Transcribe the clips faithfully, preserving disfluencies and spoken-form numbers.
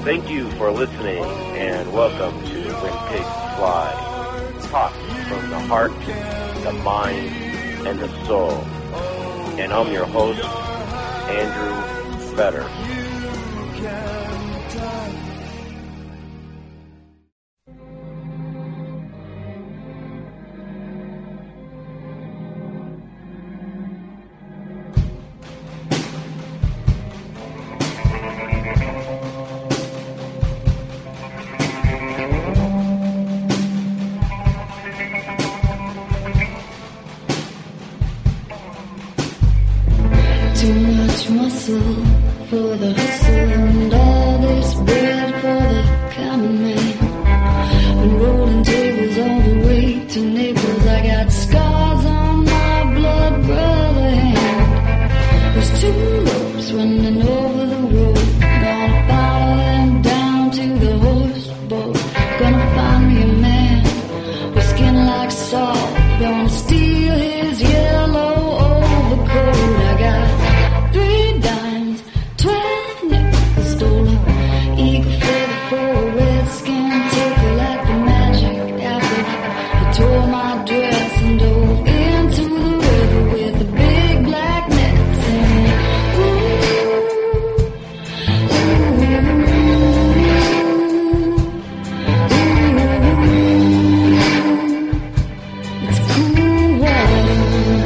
Thank you for listening, and welcome to When Pigs Fly. Talk from the heart, the mind, and the soul. And I'm your host, Andrew Fetter. Too much muscle for the hustle and all this bread for the common man. Been rolling tables all the way to Naples. I got scars on my blood brother hand. There's two ropes running over the road. Gonna follow them down to the horse boat. Gonna find me a man with skin like salt. Gonna steal his yellow overcoat. I got three dimes, twelve nickels stolen. Eagle feather for a red skin tickle like the magic apple. I tore my dress and dove into the river with the big black net singing. Ooh, ooh, ooh. It's cool water.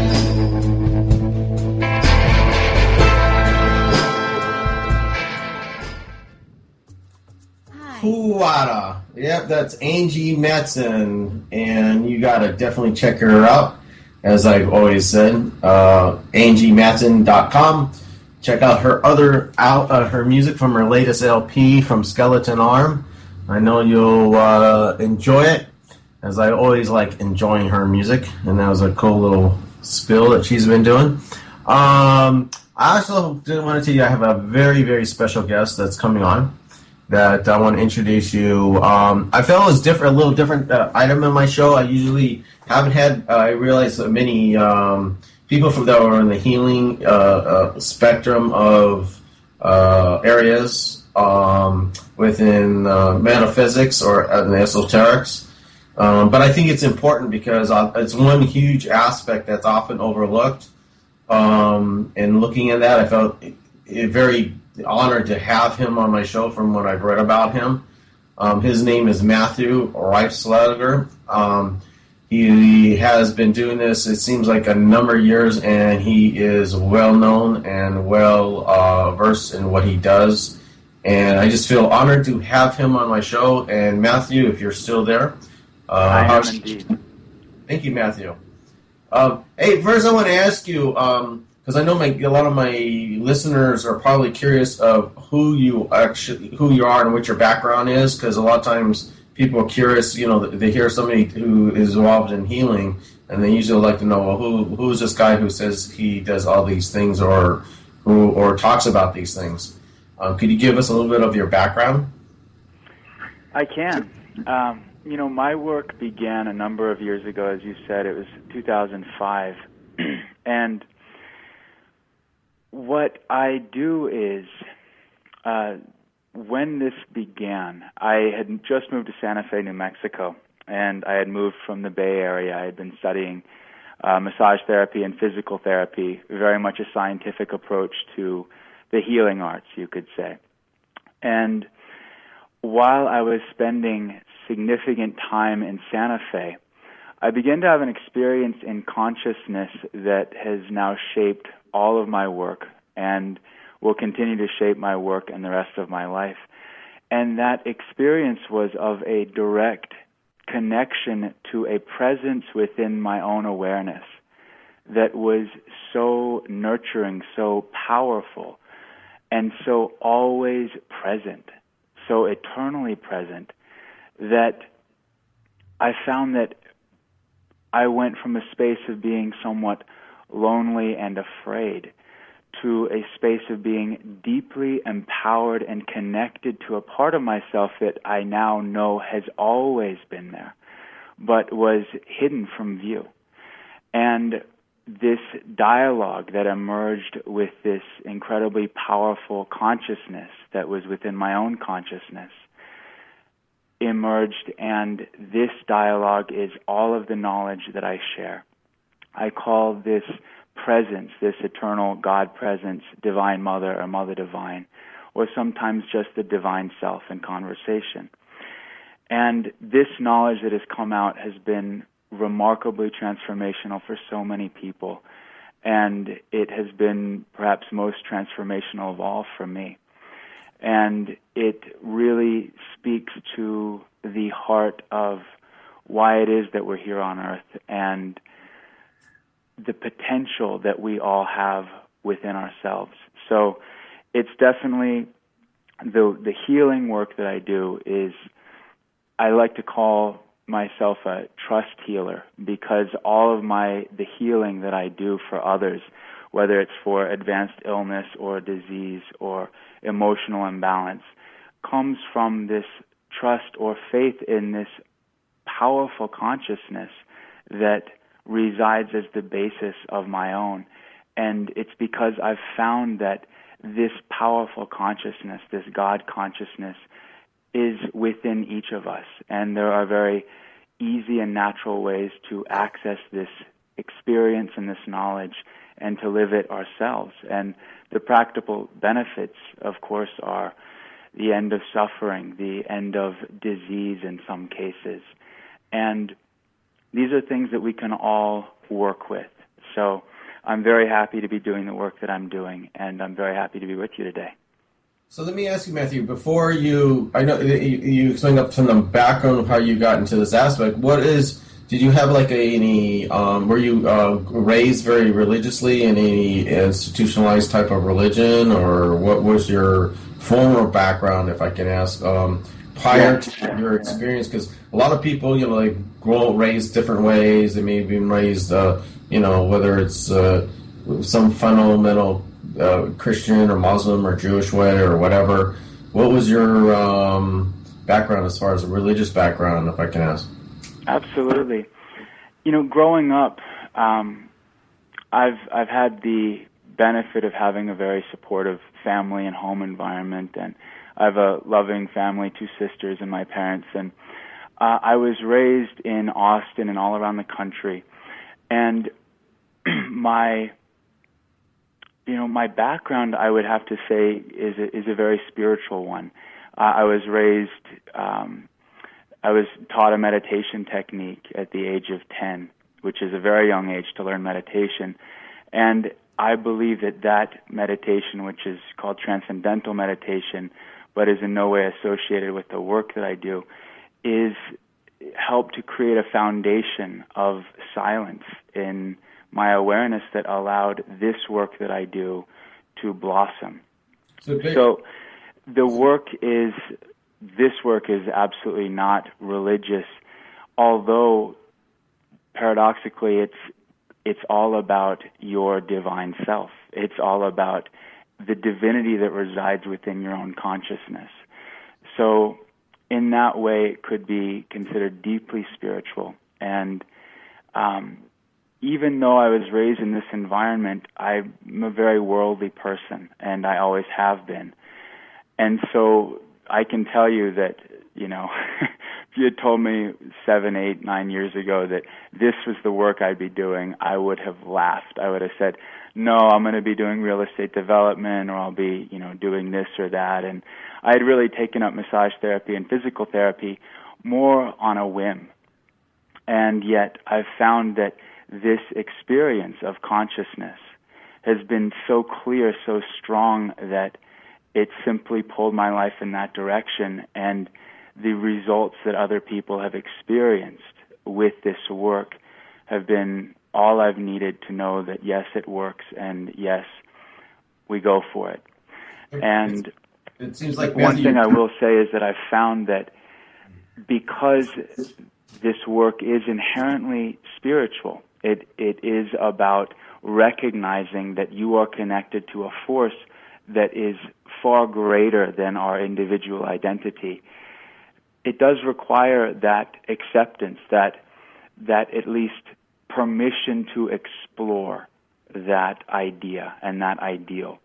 Kuwata. Yep, that's Angie Matson, and you gotta definitely check her out. As I've always said, uh, Angie Matson dot com. Check out her other out uh, her music from her latest L P from Skeleton Arm. I know you'll uh, enjoy it, as I always like enjoying her music, and that was a cool little spill that she's been doing. Um, I also did want to tell you I have a very, very special guest that's coming on that I want to introduce you. Um, I felt it was different, a little different uh, item in my show. I usually haven't had, uh, I realize that many um, people from that are in the healing uh, uh, spectrum of uh, areas um, within uh, metaphysics or uh, the esoterics. Um, but I think it's important because uh, it's one huge aspect that's often overlooked. Um, and looking at that, I felt it, it very honored to have him on my show from what I've read about him. Um, his name is Matthew Reifslager. Um, he has been doing this, it seems like, a number of years, and he is well known and well uh, versed in what he does. And I just feel honored to have him on my show. And Matthew, if you're still there, uh, I am indeed. Thank you, Matthew. Um, hey, first I want to ask you. Um, Because I know my, a lot of my listeners are probably curious of who you actually, who you are and what your background is. Because a lot of times people are curious. You know, they hear somebody who is involved in healing, and they usually like to know, well, who who's this guy who says he does all these things, or who or talks about these things. Um, could you give us a little bit of your background? I can. Um, you know, my work began a number of years ago, as you said. It was two thousand five, and what I do is, uh, when this began, I had just moved to Santa Fe, New Mexico, and I had moved from the Bay Area. I had been studying uh, massage therapy and physical therapy, very much a scientific approach to the healing arts, you could say. And while I was spending significant time in Santa Fe, I began to have an experience in consciousness that has now shaped all of my work and will continue to shape my work and the rest of my life. And that experience was of a direct connection to a presence within my own awareness that was so nurturing, so powerful, and so always present, so eternally present, that I found that I went from a space of being somewhat lonely and afraid to a space of being deeply empowered and connected to a part of myself that I now know has always been there, but was hidden from view. And this dialogue that emerged with this incredibly powerful consciousness that was within my own consciousness emerged, and this dialogue is all of the knowledge that I share. I call this presence, this eternal God presence, Divine Mother or Mother Divine, or sometimes just the Divine Self in conversation. And this knowledge that has come out has been remarkably transformational for so many people, and it has been perhaps most transformational of all for me. And it really speaks to the heart of why it is that we're here on earth and the potential that we all have within ourselves. So it's definitely the the healing work that I do is, I like to call myself a trust healer, because all of my the healing that I do for others, whether it's for advanced illness or disease or emotional imbalance, comes from this trust or faith in this powerful consciousness that resides as the basis of my own. And it's because I've found that this powerful consciousness, this God consciousness, is within each of us. And there are very easy and natural ways to access this experience and this knowledge and to live it ourselves. And the practical benefits, of course, are the end of suffering, the end of disease in some cases. And these are things that we can all work with. So I'm very happy to be doing the work that I'm doing, and I'm very happy to be with you today. So let me ask you, Matthew, before you, I know you, you explained up from the background of how you got into this aspect, what is, did you have like a, any, um, were you uh, raised very religiously in any institutionalized type of religion, or what was your former background, if I can ask, um, prior to your experience? Because a lot of people, you know, like grow raised different ways. They may have been raised, uh, you know, whether it's uh, some fundamental uh, Christian or Muslim or Jewish way or whatever. What was your um, background as far as a religious background, if I can ask? Absolutely. You know, growing up, um, I've I've had the benefit of having a very supportive family and home environment, and I have a loving family, two sisters and my parents, and uh, I was raised in Austin and all around the country, and my, you know, my background, I would have to say, is a, is a very spiritual one. Uh, I was raised, um, I was taught a meditation technique at the age of ten, which is a very young age to learn meditation, and I believe that that meditation, which is called transcendental meditation, but is in no way associated with the work that I do, is help to create a foundation of silence in my awareness that allowed this work that I do to blossom. So, so the work is, this work is absolutely not religious, although paradoxically it's it's all about your divine self. It's all about the divinity that resides within your own consciousness. So in that way, it could be considered deeply spiritual. And um, even though I was raised in this environment, I'm a very worldly person, and I always have been. And so I can tell you that, you know, if you had told me seven, eight, nine years ago that this was the work I'd be doing, I would have laughed. I would have said, no, I'm going to be doing real estate development, or I'll be, you know, doing this or that. And I had really taken up massage therapy and physical therapy more on a whim. And yet I've found that this experience of consciousness has been so clear, so strong, that it simply pulled my life in that direction. And the results that other people have experienced with this work have been all I've needed to know that, yes, it works, and yes, we go for it. And it seems like one thing I will say is that I've found that because this work is inherently spiritual, it it is about recognizing that you are connected to a force that is far greater than our individual identity. It does require that acceptance, that that at least permission to explore that idea and that ideal.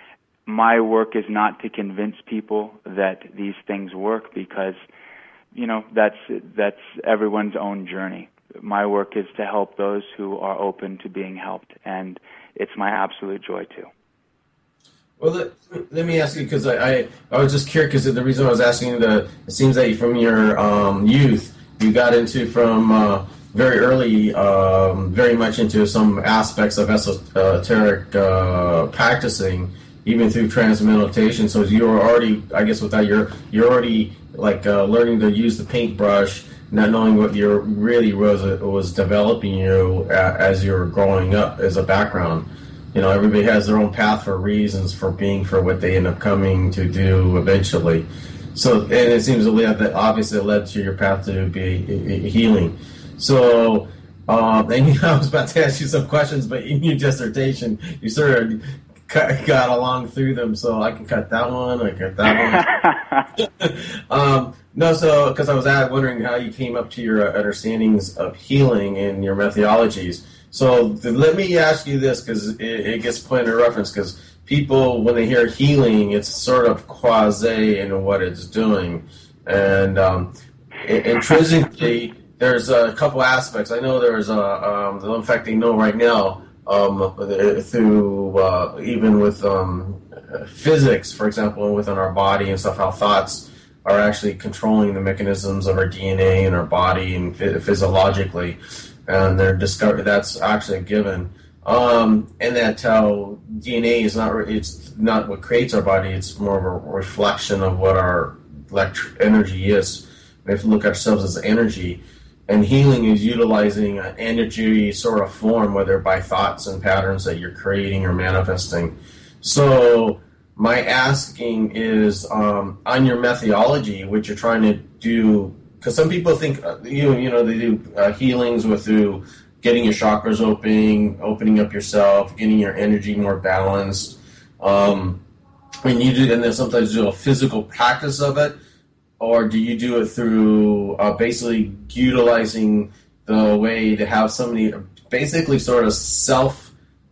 My work is not to convince people that these things work, because, you know, that's that's everyone's own journey. My work is to help those who are open to being helped, and it's my absolute joy too. Well, let, let me ask you, because I, I, I was just curious, because the reason I was asking, the, it seems that from your um, youth, you got into from uh, very early, um, very much into some aspects of esoteric uh, practicing, even through transmeditation. So you were already, I guess, with that, you're you're already like uh, learning to use the paintbrush, not knowing what you really was was developing you as you were growing up as a background. You know, everybody has their own path for reasons for being for what they end up coming to do eventually. So, and it seems that obviously it led to your path to be healing. So, um, and I was about to ask you some questions, but in your dissertation, you sort of got along through them, so I can cut that one, I cut that one. um, no, so, because I was wondering how you came up to your understandings of healing and your methodologies. So let me ask you this, because it, it gets put into reference, because people, when they hear healing, it's sort of quasi in what it's doing. And um, intrinsically, there's a couple aspects. I know there's a, um, in fact, they know right now, um, through uh, even with um, physics, for example, within our body and stuff, how thoughts are actually controlling the mechanisms of our D N A and our body and physiologically. And they're discovered that's actually a given, um, and that's how D N A is not. It's not what creates our body. It's more of a reflection of what our electric energy is. We have to look at ourselves as energy, and healing is utilizing an energy sort of form, whether by thoughts and patterns that you're creating or manifesting. So my asking is um, on your methodology, which you're trying to do. Because some people think, you you know, they do uh, healings with through getting your chakras opening, opening up yourself, getting your energy more balanced. Um, and you do, and then sometimes do a physical practice of it, or do you do it through uh, basically utilizing the way to have somebody basically sort of self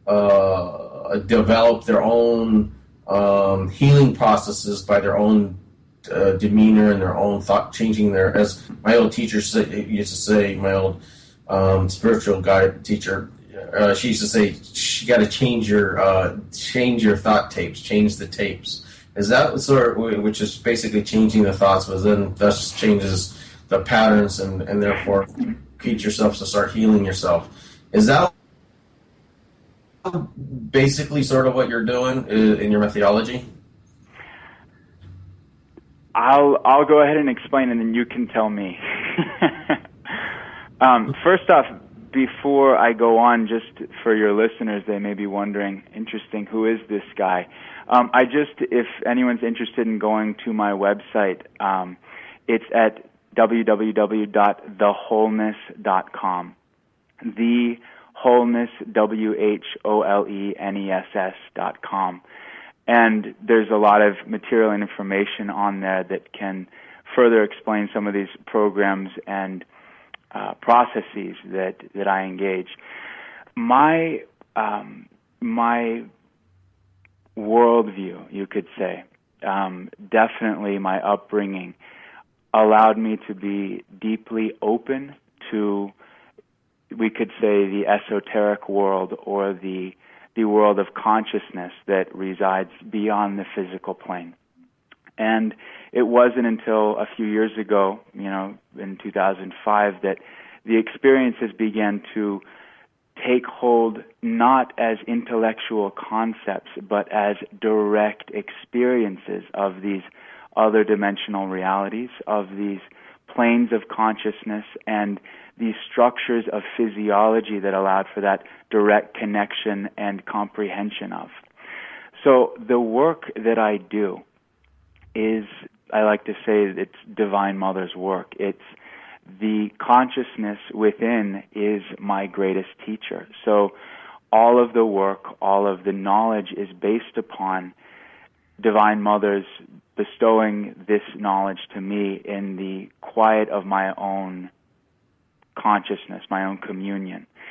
uh, develop their own um, healing processes by their own Uh, demeanor and their own thought, changing their, as my old teacher say, used to say, my old um, spiritual guide teacher, uh, she used to say, you got to change your uh, change your thought tapes, change the tapes. Is that sort of, which is basically changing the thoughts, but then thus changes the patterns and, and therefore teach yourself to start healing yourself. Is that basically sort of what you're doing in your methodology? I'll I'll go ahead and explain, and then you can tell me. um, first off, before I go on, just for your listeners, they may be wondering, interesting, who is this guy? Um, I just, if anyone's interested in going to my website, um, it's at w w w dot the wholeness dot com. The Wholeness, W H O L E N E S S dot com. And there's a lot of material and information on there that can further explain some of these programs and uh, processes that, that I engage. My um, my worldview, you could say, um, definitely my upbringing, allowed me to be deeply open to, we could say, the esoteric world or the the world of consciousness that resides beyond the physical plane. And it wasn't until a few years ago, you know, in two thousand five, that the experiences began to take hold not as intellectual concepts, but as direct experiences of these other dimensional realities, of these planes of consciousness and these structures of physiology that allowed for that direct connection and comprehension of. So the work that I do is, I like to say, it's Divine Mother's work. It's the consciousness within is my greatest teacher. So all of the work, all of the knowledge is based upon Divine Mother's bestowing this knowledge to me in the quiet of my own consciousness, my own communion.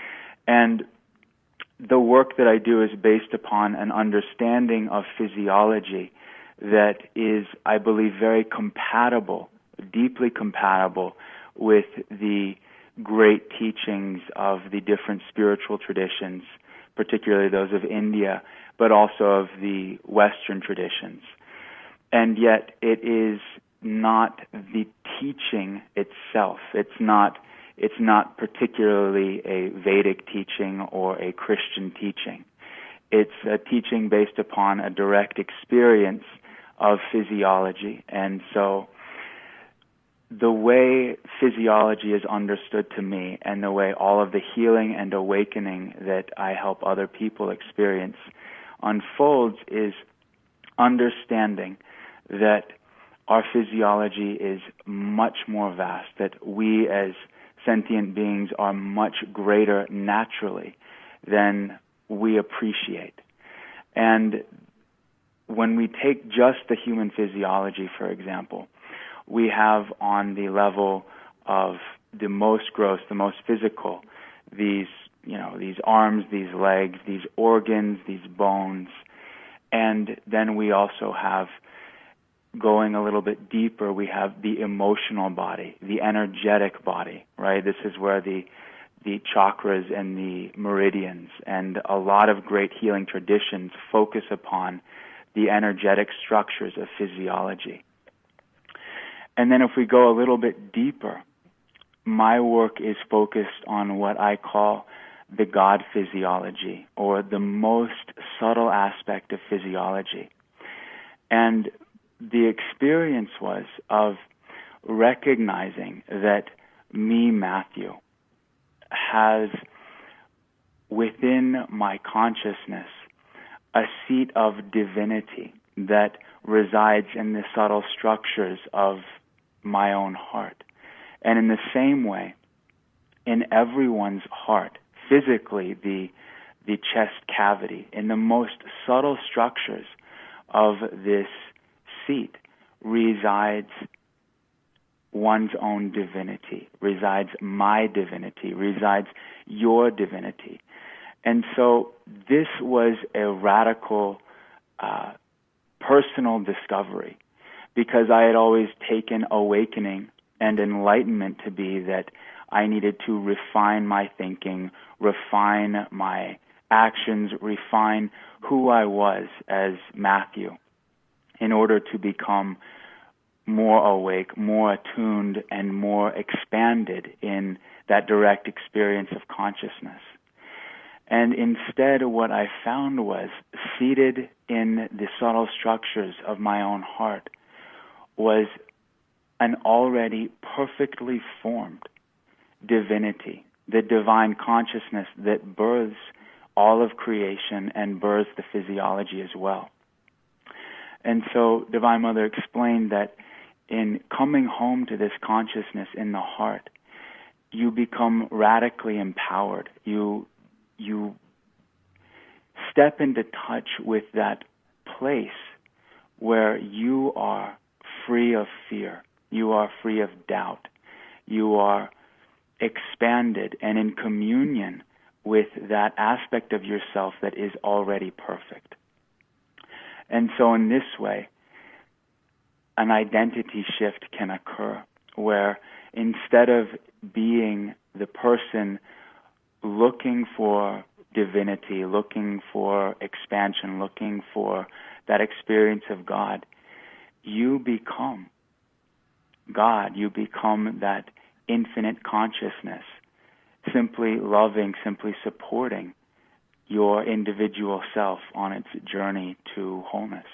And the work that I do is based upon an understanding of physiology that is, I believe, very compatible, deeply compatible with the great teachings of the different spiritual traditions, particularly those of India, but also of the Western traditions. And yet it is not the teaching itself. It's not it's not particularly a Vedic teaching or a Christian teaching. It's a teaching based upon a direct experience of physiology. And so the way physiology is understood to me, and the way all of the healing and awakening that I help other people experience unfolds, is understanding that our physiology is much more vast, that we as sentient beings are much greater naturally than we appreciate. And when we take just the human physiology, for example, we have on the level of the most gross, the most physical, these, you know, these arms, these legs, these organs, these bones. And then we also have, going a little bit deeper, we have the emotional body, the energetic body, right? This is where the the chakras and the meridians and a lot of great healing traditions focus upon the energetic structures of physiology. And then if we go a little bit deeper, my work is focused on what I call the God physiology, or the most subtle aspect of physiology. And the experience was of recognizing that me, Matthew, has within my consciousness a seat of divinity that resides in the subtle structures of my own heart. And in the same way, in everyone's heart, physically, the the chest cavity, in the most subtle structures of this seat resides one's own divinity, resides my divinity, resides your divinity. And so this was a radical uh, personal discovery, because I had always taken awakening and enlightenment to be that I needed to refine my thinking, refine my actions, refine who I was as Matthew, in order to become more awake, more attuned, and more expanded in that direct experience of consciousness. And instead, what I found was, seated in the subtle structures of my own heart, was an already perfectly formed divinity, the divine consciousness that births all of creation and births the physiology as well. And so Divine Mother explained that in coming home to this consciousness in the heart, you become radically empowered. You you step into touch with that place where you are free of fear. You are free of doubt. You are expanded and in communion with that aspect of yourself that is already perfect. And so in this way, an identity shift can occur, where instead of being the person looking for divinity, looking for expansion, looking for that experience of God, you become God. You become that infinite consciousness, simply loving, simply supporting your individual self on its journey to wholeness.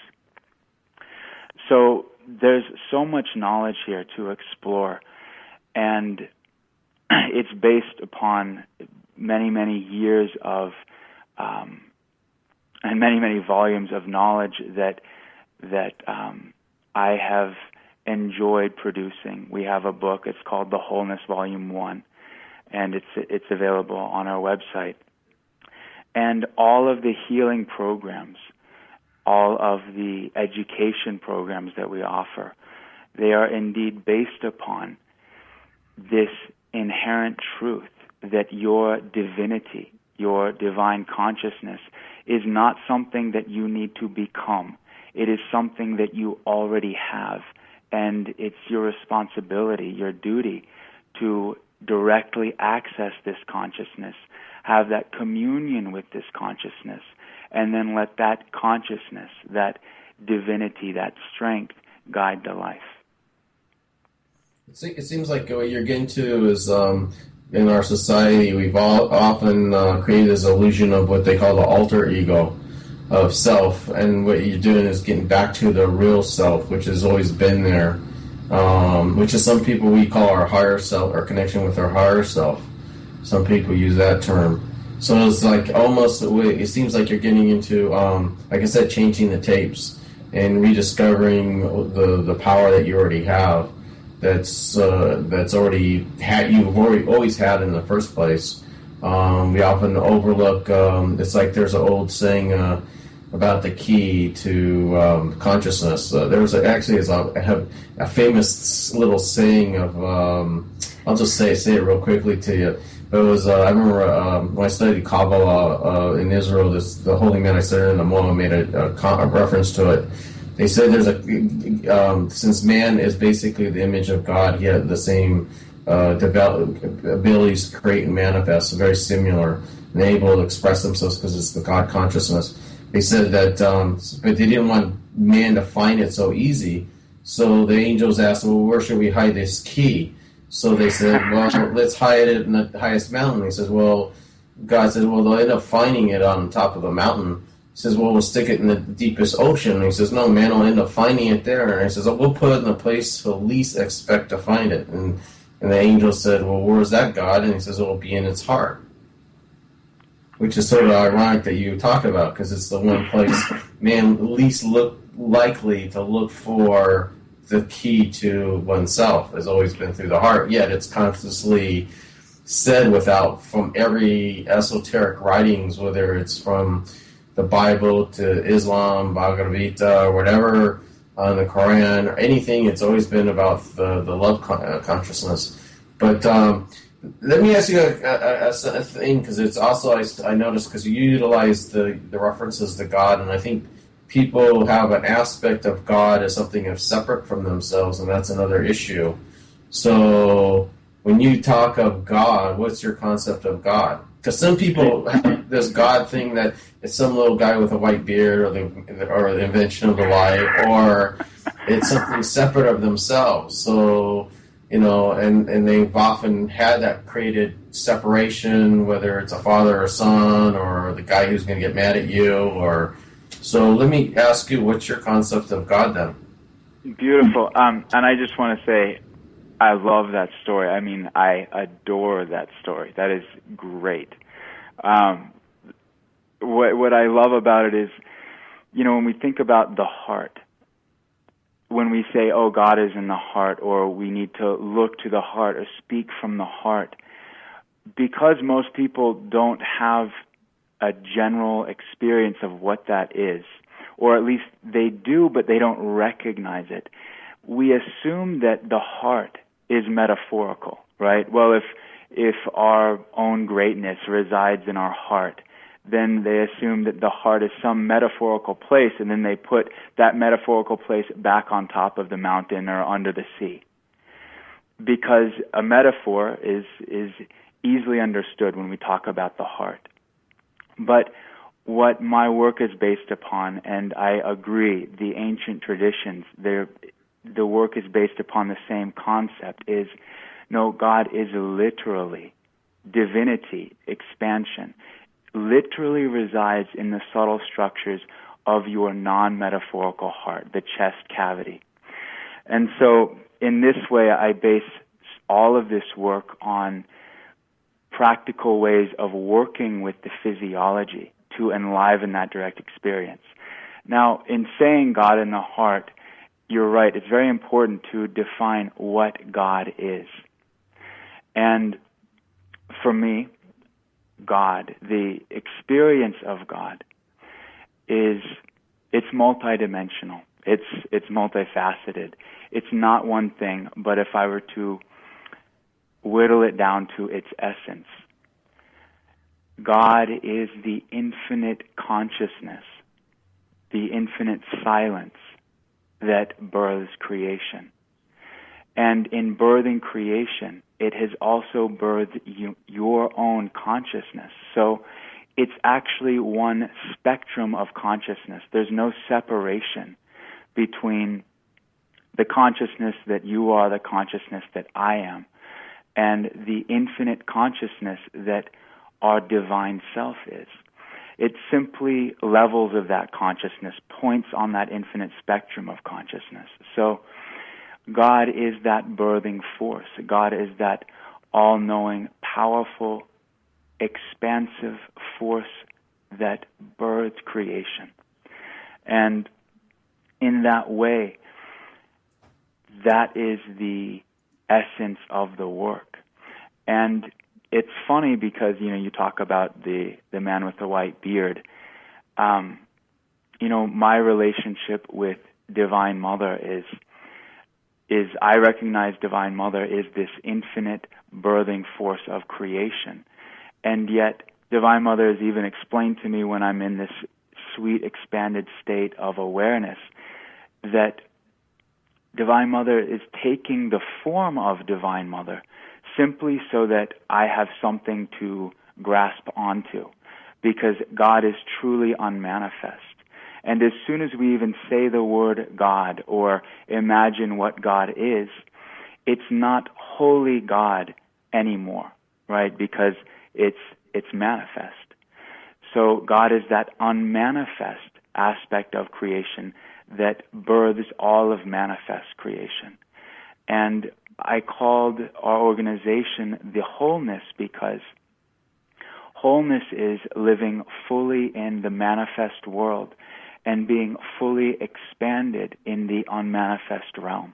So there's so much knowledge here to explore, and it's based upon many, many years of um, and many, many volumes of knowledge that that um, I have enjoyed producing. We have a book. It's called The Wholeness Volume One, and it's it's available on our website. And all of the healing programs, all of the education programs that we offer, they are indeed based upon this inherent truth that your divinity your divine consciousness, is not something that you need to become. It is something that you already have, and it's your responsibility, your duty, to directly access this consciousness, have that communion with this consciousness, and then let that consciousness, that divinity, that strength guide the life. It seems like what you're getting to is um, in our society, we've all often uh, created this illusion of what they call the alter ego of self, and what you're doing is getting back to the real self, which has always been there, um, which is some people we call our higher self, our connection with our higher self. Some people use that term. So it's like almost, it seems like you're getting into, um, like I said, changing the tapes and rediscovering the, the power that you already have. That's uh, that's already had you've already always had in the first place. Um, we often overlook. Um, it's like there's an old saying uh, about the key to um, consciousness. Uh, there was a, actually is a, I have a famous little saying of. Um, I'll just say say it real quickly to you. But it was uh, I remember um, when I studied Kabbalah uh, in Israel. This the holy man I studied in the Moa made a, a, a reference to it. They said there's a um, since man is basically the image of God, he had the same uh, develop, abilities to create and manifest, very similar, and able to express themselves because it's the God consciousness. They said that, um, but they didn't want man to find it so easy. So the angels asked, "Well, where should we hide this key?" So they said, "Well, let's hide it in the highest mountain." He says, "Well," God said, "Well, they'll end up finding it on top of the mountain." He says, "Well, we'll stick it in the deepest ocean." And he says, "No, man will end up finding it there." And he says, "Oh, we'll put it in the place he'll least expect to find it." And and the angel said, "Well, where's that, God?" And he says, "It'll be in its heart." Which is sort of ironic that you talk about, because it's the one place man least look likely to look for the key to oneself has always been through the heart. Yet it's consciously said without, from every esoteric writings, whether it's from the Bible to Islam, Bhagavad Gita, or whatever, on the Quran, or anything, it's always been about the, the love con- uh, consciousness. But um, let me ask you a, a, a, a thing, because it's also, I, I noticed, because you utilize the, the references to God, and I think people have an aspect of God as something of separate from themselves, and that's another issue. So when you talk of God, what's your concept of God? Because some people have this God thing that it's some little guy with a white beard, or the or the invention of the light, or it's something separate of themselves. So, you know, and, and they've often had that created separation, whether it's a father or son, or the guy who's going to get mad at you, or so. Let me ask you, what's your concept of God then? Beautiful. Um, and I just want to say, I love that story. I mean, I adore that story. That is great. Um, what what I love about it is, you know, when we think about the heart, when we say, oh, God is in the heart, or we need to look to the heart or speak from the heart, because most people don't have a general experience of what that is, or at least they do, but they don't recognize it. We assume that the heart is metaphorical, right? Well, if if our own greatness resides in our heart, then they assume that the heart is some metaphorical place, and then they put that metaphorical place back on top of the mountain or under the sea. Because a metaphor is is easily understood when we talk about the heart. But what my work is based upon, and I agree, the ancient traditions, they're the work is based upon the same concept, is no, God is literally divinity, expansion, literally resides in the subtle structures of your non-metaphorical heart, the chest cavity. And so in this way, I base all of this work on practical ways of working with the physiology to enliven that direct experience. Now, in saying God in the heart, you're right, it's very important to define what God is. And for me, God, the experience of God, is it's multidimensional. It's it's multifaceted. It's not one thing, but if I were to whittle it down to its essence, God is the infinite consciousness, the infinite silence that births creation. And in birthing creation, it has also birthed you, your own consciousness. So it's actually one spectrum of consciousness. There's no separation between the consciousness that you are, the consciousness that I am, and the infinite consciousness that our divine self is. It simply levels of that consciousness, points on that infinite spectrum of consciousness. So God is that birthing force. God is that all-knowing, powerful, expansive force that births creation. And in that way, that is the essence of the work. And it's funny because, you know, you talk about the, the man with the white beard. Um, you know, my relationship with Divine Mother is, is I recognize Divine Mother is this infinite birthing force of creation. And yet, Divine Mother has even explained to me when I'm in this sweet, expanded state of awareness that Divine Mother is taking the form of Divine Mother simply so that I have something to grasp onto, because God is truly unmanifest. And as soon as we even say the word God or imagine what God is, it's not wholly God anymore, right? Because it's it's manifest. So God is that unmanifest aspect of creation that births all of manifest creation. And I called our organization the Wholeness because wholeness is living fully in the manifest world and being fully expanded in the unmanifest realm.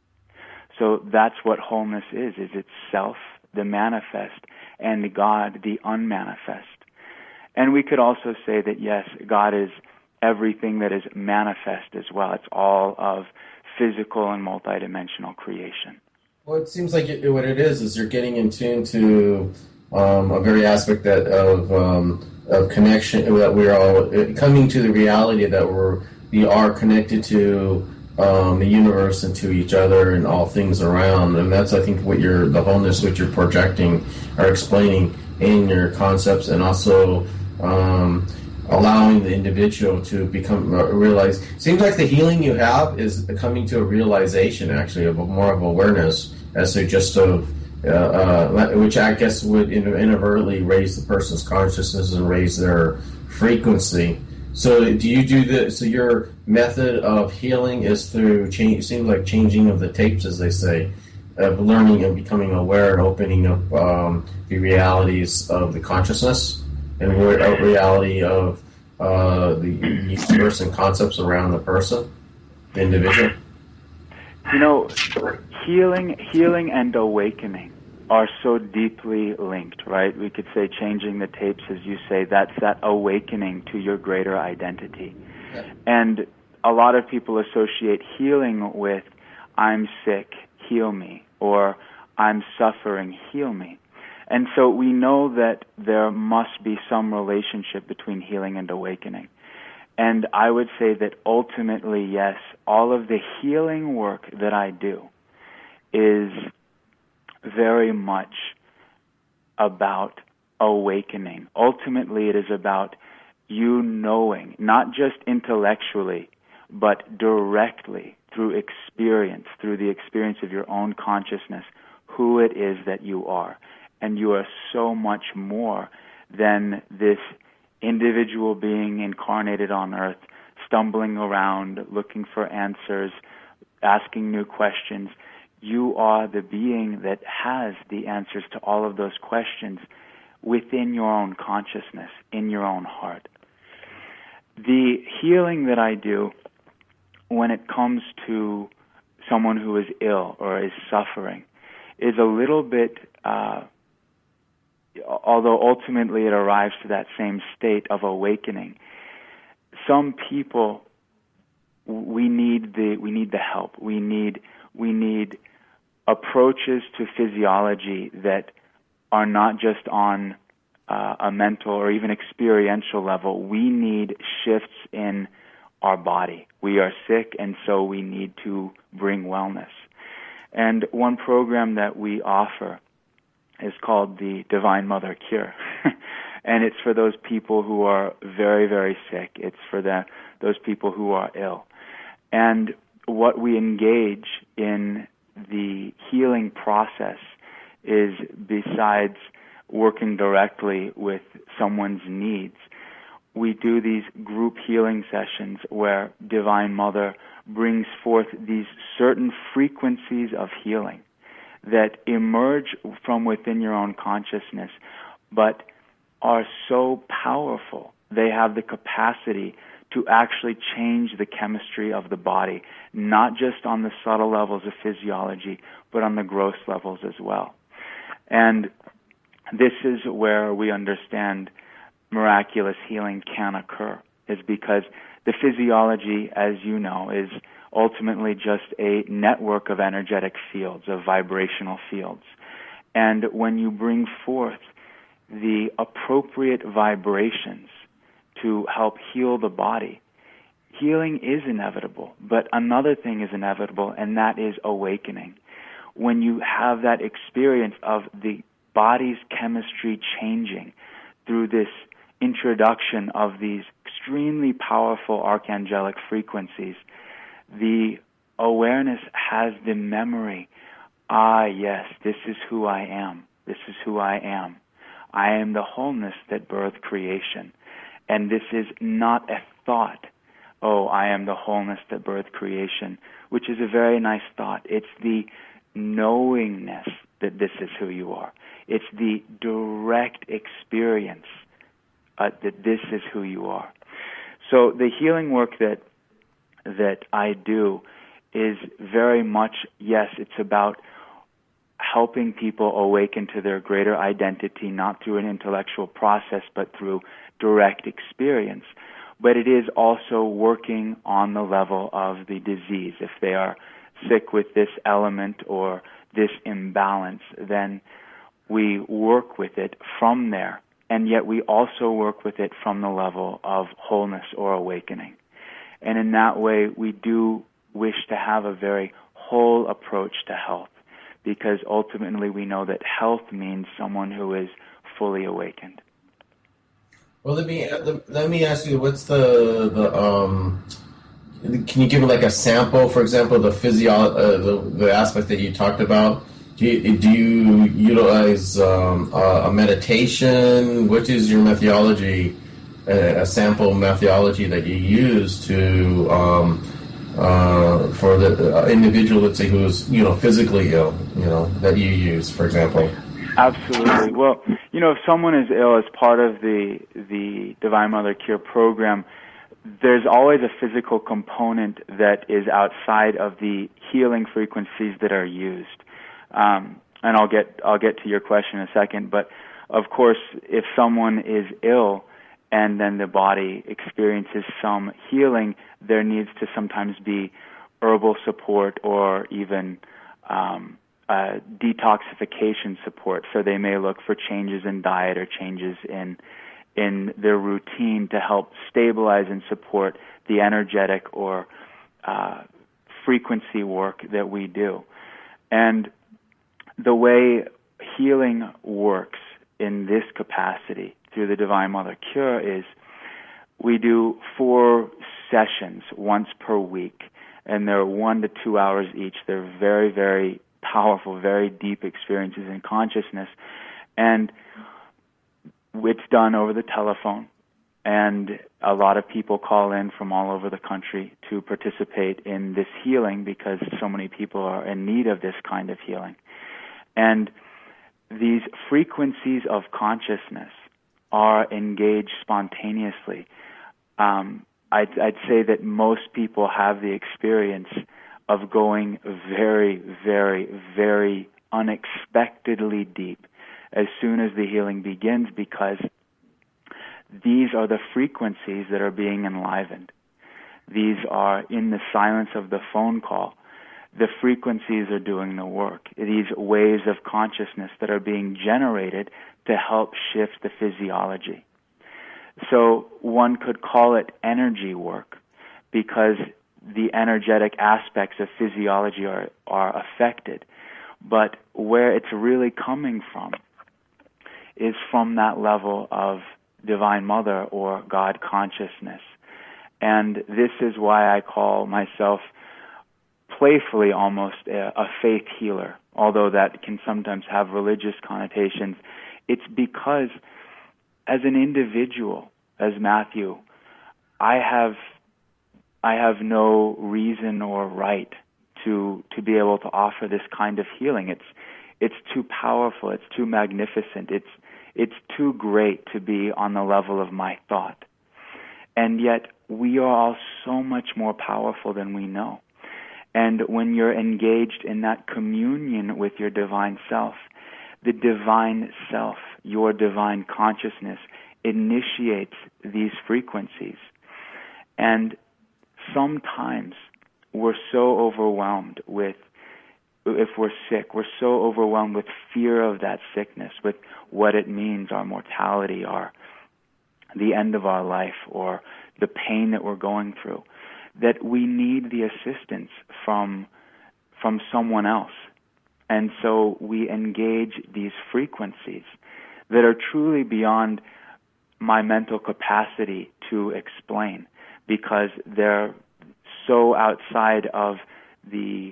So that's what wholeness is, is itself, the manifest, and God, the unmanifest. And we could also say that, yes, God is everything that is manifest as well. It's all of physical and multidimensional creation. Well, it seems like it, what it is is you're getting in tune to um, a very aspect that of um, of connection, that we're all coming to the reality that we're we are connected to um, the universe and to each other and all things around, and that's I think what you're the wholeness what you're projecting or explaining in your concepts, and also um, allowing the individual to become uh, realize. Seems like the healing you have is coming to a realization, actually, of a, more of awareness as to just of, uh, uh, which I guess would inadvertently raise the person's consciousness and raise their frequency. So, do you do the? So, your method of healing is through change. It seems like changing of the tapes, as they say, of learning and becoming aware and opening up um, the realities of the consciousness and re- reality of uh, the universe and concepts around the person, the individual. You know, healing, healing and awakening are so deeply linked, right? We could say changing the tapes, as you say, that's that awakening to your greater identity. Yeah. And a lot of people associate healing with, I'm sick, heal me, or I'm suffering, heal me. And so we know that there must be some relationship between healing and awakening. And I would say that ultimately, yes, all of the healing work that I do is very much about awakening. Ultimately, it is about you knowing, not just intellectually, but directly through experience, through the experience of your own consciousness, who it is that you are. And you are so much more than this individual being incarnated on earth, stumbling around, looking for answers, asking new questions. You are the being that has the answers to all of those questions within your own consciousness, in your own heart. The healing that I do when it comes to someone who is ill or is suffering is a little bit, uh, although ultimately it arrives to that same state of awakening. Some people, we need the we need the help. We need we need approaches to physiology that are not just on uh, a mental or even experiential level, we need shifts in our body. We are sick, and so we need to bring wellness. And one program that we offer is called the Divine Mother Cure. And it's for those people who are very, very sick. It's for the, those people who are ill. And what we engage in the healing process is, besides working directly with someone's needs, we do these group healing sessions where Divine Mother brings forth these certain frequencies of healing that emerge from within your own consciousness, but are so powerful. They have the capacity to actually change the chemistry of the body, not just on the subtle levels of physiology, but on the gross levels as well. And this is where we understand miraculous healing can occur, is because the physiology, as you know, is ultimately just a network of energetic fields, of vibrational fields. And when you bring forth the appropriate vibrations to help heal the body, healing is inevitable. But another thing is inevitable, and that is awakening. When you have that experience of the body's chemistry changing through this introduction of these extremely powerful archangelic frequencies, the awareness has the memory, ah, yes, this is who I am. This is who I am. I am the wholeness that birthed creation. And this is not a thought, oh, I am the wholeness that birthed creation, which is a very nice thought. It's the knowingness that this is who you are. It's the direct experience uh, that this is who you are. So the healing work that that I do is very much, yes, it's about helping people awaken to their greater identity, not through an intellectual process, but through direct experience. But it is also working on the level of the disease. If they are sick with this element or this imbalance, then we work with it from there. And yet we also work with it from the level of wholeness or awakening. And in that way, we do wish to have a very whole approach to health, because ultimately we know that health means someone who is fully awakened. Well, let me let me ask you, what's the the um? Can you give like a sample, for example, the physio uh, the the aspect that you talked about? Do you, do you utilize um, a, a meditation? What is your methodology, a, a sample methodology that you use to um, uh, for the uh, individual, let's say, who is you know physically ill, you know, that you use, for example? Absolutely. Well, you know, if someone is ill as part of the the Divine Mother Cure program, there's always a physical component that is outside of the healing frequencies that are used. Um, and I'll get I'll get to your question in a second. But of course, if someone is ill and then the body experiences some healing, there needs to sometimes be herbal support or even um, uh, detoxification support. So they may look for changes in diet or changes in in their routine to help stabilize and support the energetic or uh, frequency work that we do. And the way healing works in this capacity through the Divine Mother Cure is we do four sessions once per week, and they're one to two hours each. They're very, very powerful, very deep experiences in consciousness. And it's done over the telephone, and a lot of people call in from all over the country to participate in this healing because so many people are in need of this kind of healing. And these frequencies of consciousness are engaged spontaneously. Um, I'd, I'd say that most people have the experience of going very, very, very unexpectedly deep as soon as the healing begins, because these are the frequencies that are being enlivened. These are in the silence of the phone call. the frequencies are doing the work. These waves of consciousness that are being generated to help shift the physiology. So one could call it energy work because the energetic aspects of physiology are, are affected. But where it's really coming from is from that level of Divine Mother or God consciousness. And this is why I call myself playfully almost a, a faith healer, although that can sometimes have religious connotations. It's because as an individual, as Matthew, I have I have no reason or right to to be able to offer this kind of healing. It's it's too powerful, it's too magnificent, it's it's too great to be on the level of my thought. And yet we are all so much more powerful than we know. And when you're engaged in that communion with your divine self, the divine self, your divine consciousness, initiates these frequencies. And sometimes we're so overwhelmed with, if we're sick, we're so overwhelmed with fear of that sickness, with what it means, our mortality, our the end of our life, or the pain that we're going through, that we need the assistance from from someone else. And so we engage these frequencies that are truly beyond my mental capacity to explain, because they're so outside of the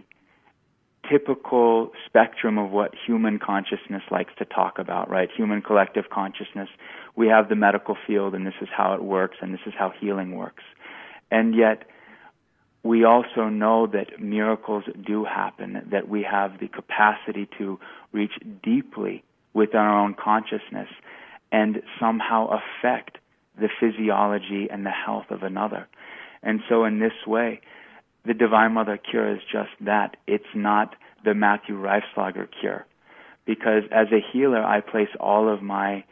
typical spectrum of what human consciousness likes to talk about, right? Human collective consciousness. We have the medical field, and this is how it works, and this is how healing works. And yet, we also know that miracles do happen, that we have the capacity to reach deeply within our own consciousness and somehow affect the physiology and the health of another. And so in this way, the Divine Mother cure is just that. It's not the Matthew Reifslager cure. Because as a healer, I place all of my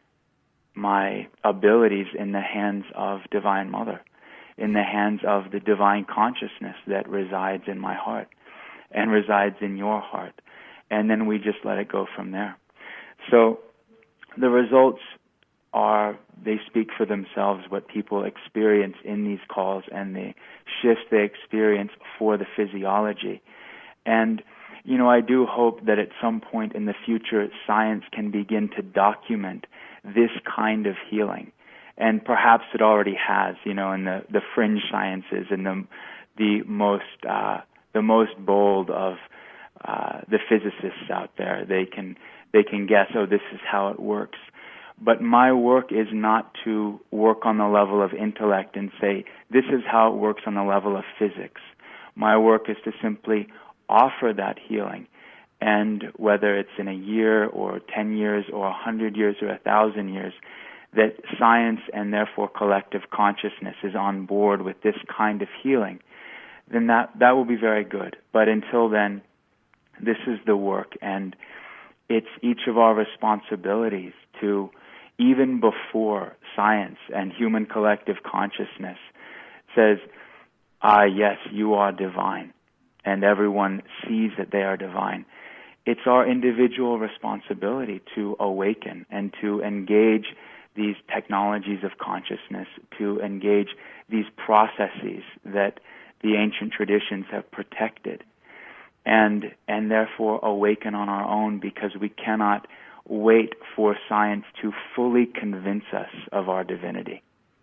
my abilities in the hands of Divine Mother, in the hands of the divine consciousness that resides in my heart and resides in your heart. And then we just let it go from there. So the results are, they speak for themselves, what people experience in these calls and the shifts they experience for the physiology. And, you know, I do hope that at some point in the future, science can begin to document this kind of healing. And perhaps it already has, you know, in the, the fringe sciences and the the most uh, the most bold of uh, the physicists out there. They can they can guess, oh, this is how it works. But my work is not to work on the level of intellect and say, this is how it works on the level of physics. My work is to simply offer that healing. And whether it's in a year or ten years or a hundred years or a thousand years, that science and therefore collective consciousness is on board with this kind of healing, then that, that will be very good. But until then, this is the work, and it's each of our responsibilities to, even before science and human collective consciousness says, ah, yes, you are divine, and everyone sees that they are divine, it's our individual responsibility to awaken and to engage these technologies of consciousness, to engage these processes that the ancient traditions have protected, and and therefore awaken on our own, because we cannot wait for science to fully convince us of our divinity.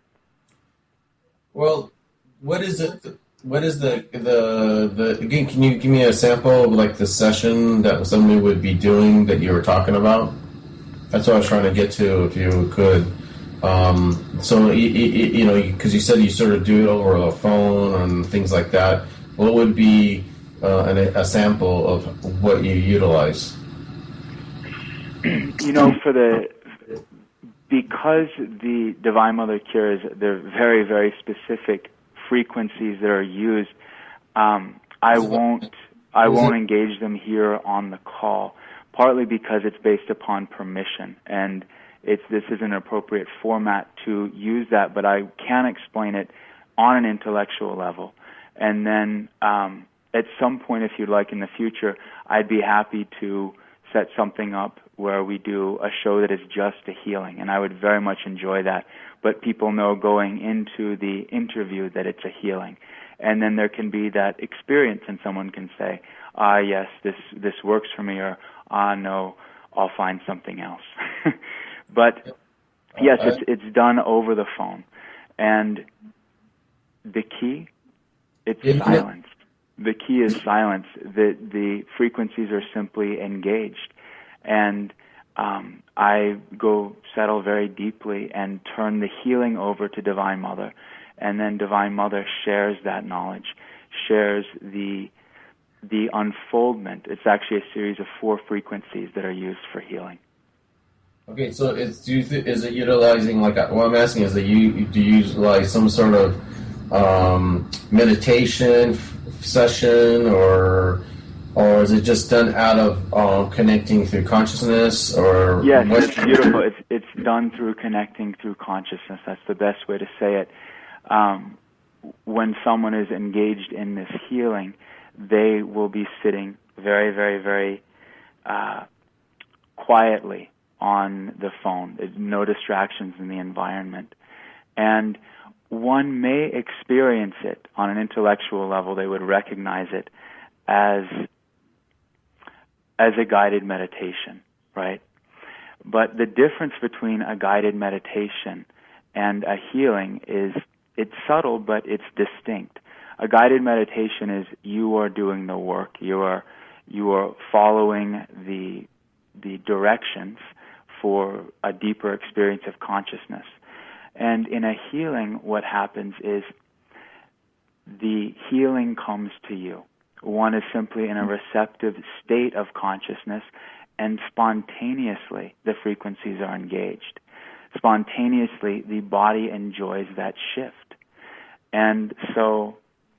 Well, what is it? What is the the the again? Can you give me a sample of like the session that somebody would be doing that you were talking about? That's what I was trying to get to, if you could. Um, so, you, you know, because you said you sort of do it over the phone and things like that. What would be uh, an, a sample of what you utilize? You know, for the because the Divine Mother cures, they're very, very specific frequencies that are used. Um, I won't I won't engage them here on the call. Partly because it's based upon permission, and it's this is an appropriate format to use that, but I can explain it on an intellectual level. And then um, at some point, if you'd like in the future, I'd be happy to set something up where we do a show that is just a healing, and I would very much enjoy that. But people know going into the interview that it's a healing. And then there can be that experience, and someone can say, ah, yes, this, this works for me, or ah, no, I'll find something else. But yes, it's, it's done over the phone. And the key, it's silence. The key is silence. The, the frequencies are simply engaged. And um, I go settle very deeply and turn the healing over to Divine Mother. And then Divine Mother shares that knowledge, shares the the unfoldment. It's actually a series of four frequencies that are used for healing. Okay, so it's do you th- is it utilizing, like, what I'm asking is that you do you utilize some sort of um, meditation f- session, or or is it just done out of um, connecting through consciousness? Or yes, what? It's beautiful. It's it's done through connecting through consciousness. That's the best way to say it. Um, when someone is engaged in this healing, they will be sitting very, very, very uh, quietly on the phone. There's no distractions in the environment. And one may experience it on an intellectual level. They would recognize it as as a guided meditation, right? But the difference between a guided meditation and a healing is it's subtle, but it's distinct. A guided meditation is you are doing the work. You are you are following the the directions for a deeper experience of consciousness. And in a healing, what happens is the healing comes to you. One is simply in a receptive state of consciousness, and spontaneously the frequencies are engaged. Spontaneously, the body enjoys that shift. And so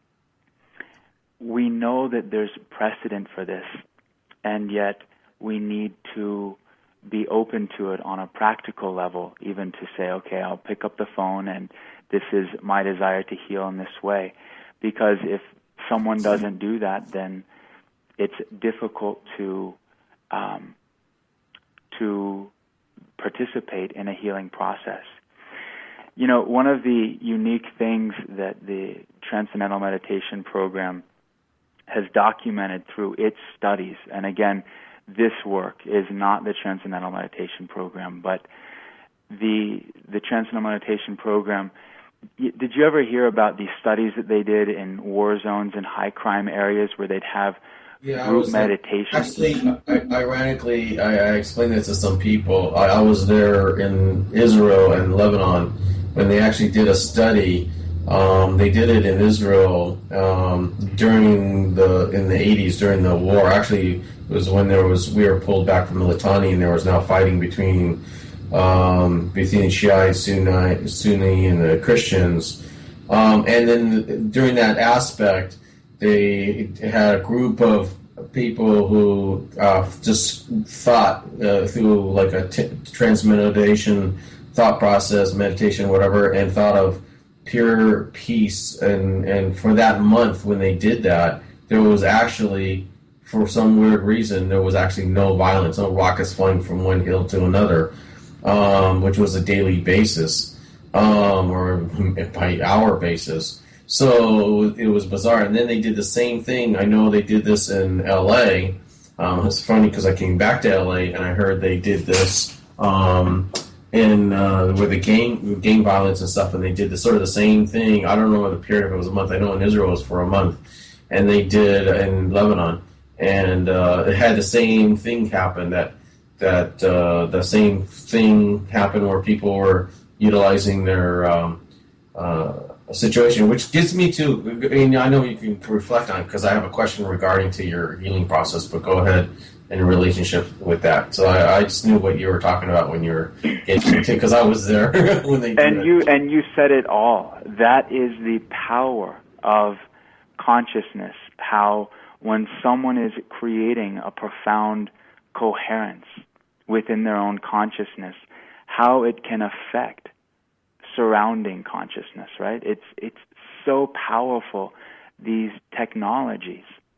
we know that there's precedent for this, and yet we need to be open to it on a practical level, even to say, okay, I'll pick up the phone and this is my desire to heal in this way. Because if someone doesn't do that, then it's difficult to um, to participate in a healing process. You know, one of the unique things that the Transcendental Meditation Program has documented through its studies, and again, this work is not the Transcendental Meditation Program, but the the Transcendental Meditation Program, did you ever hear about these studies that they did in war zones and high crime areas where they'd have Yeah, group I was, meditation? Actually, I, ironically, I, I explained this to some people. I, I was there in Israel and Lebanon when they actually did a study. Um, they did it in Israel um, during the in the eighties during the war. Actually, it was when there was we were pulled back from the Litani, and there was now fighting between um, between Shia, Sunni, Sunni, and the Christians. Um, and then during that aspect, they had a group of people who uh, just thought uh, through like a t- transmeditation thought process, meditation, whatever, and thought of pure peace. And, and for that month when they did that, there was actually, for some weird reason, there was actually no violence, no rockets flying from one hill to another, um, which was a daily basis, um, or by hour basis. So it was bizarre. And then they did the same thing. I know they did this in L A. Um, it's funny because I came back to L A and I heard they did this um, in uh, with the gang gang violence and stuff, and they did the sort of the same thing. I don't know what the period, if it was a month. I know in Israel it was for a month, and they did in Lebanon, and uh, it had the same thing happen. That that uh, the same thing happened where people were utilizing their um, uh, situation, which gets me to. I mean, I know you can reflect on it because I have a question regarding to your healing process, but go ahead. In relationship with that, so I, I just knew what you were talking about when you were getting to, because I was there when they did and it. you and you said it all. That is the power of consciousness. How when someone is creating a profound coherence within their own consciousness, how it can affect surrounding consciousness. Right? It's it's so powerful. These technologies